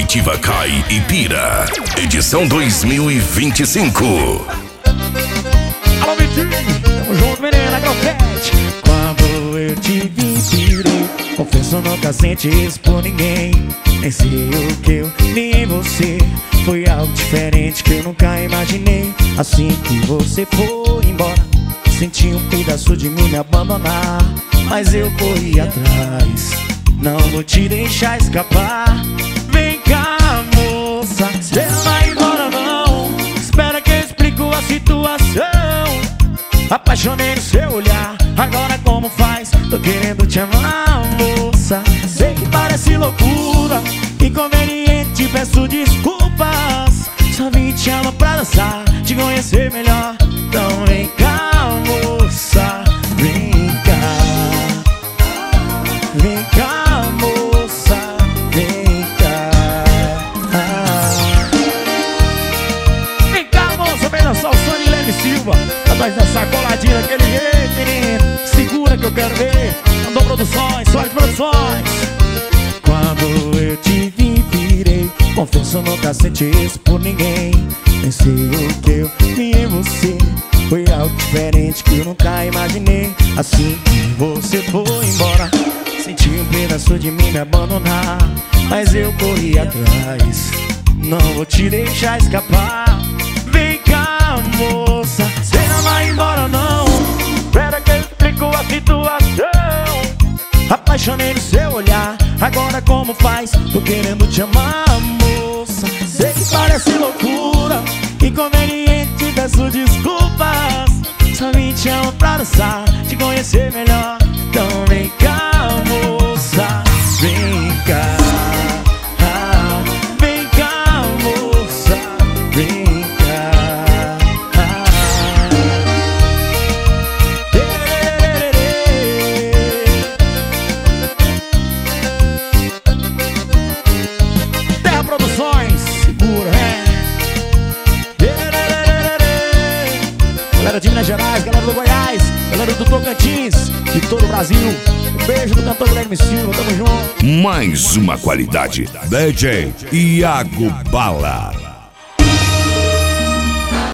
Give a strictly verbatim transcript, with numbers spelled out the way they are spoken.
Comitiva Cai e Pira, edição dois mil e vinte e cinco. Alô, Vitinho, tamo junto, menina, Grofete. Quando eu te vi, pirei. Confesso, nunca senti isso por ninguém. Nem sei o que eu vi em você. Foi algo diferente que eu nunca imaginei. Assim que você foi embora, senti um pedaço de mim me abandonar. Mas eu corri atrás, não vou te deixar escapar. Vem cá, moça, você não vai embora não. Espera que eu explico a situação. Apaixonei no seu olhar, agora como faz? Tô querendo te amar, moça. Sei que parece loucura, inconveniente, peço desculpas. Só vim te amar pra dançar, te conhecer melhor. Então vem cá, moça, vem cá. Vem cá, moça, vem cá. Vem cá, moça, vem dançar o som de Leme Silva. Pra nós dançar coladinha daquele jeito, menino. Segura que eu quero ver. Andou Produções, Sorte Produções. Quando eu te vi, virei. Confesso, nunca senti isso por ninguém. Nem sei o que eu vi em você. Foi algo diferente que eu nunca imaginei. Assim que você foi embora, senti um pedaço de mim me abandonar. Mas eu corri atrás, não vou te deixar escapar. Vem cá, moça, você não vai embora não. Espera que eu explico a situação. Apaixonei no seu olhar, agora como faz? Tô querendo te amar, moça. Sei que parece loucura, inconveniente, peço desculpas. Só vim te amar pra dançar, te conhecer melhor. Então vem cá, moça, vem cá. Ah, vem cá, moça, vem cá. Ah. Terra Produções, segura, é. Galera de Minas Gerais, galera do Goiás, galera do Tocantins, de todo o Brasil. Um beijo do cantor Guilherme Silva, tamo junto. Mais uma qualidade, D J Iago Bala.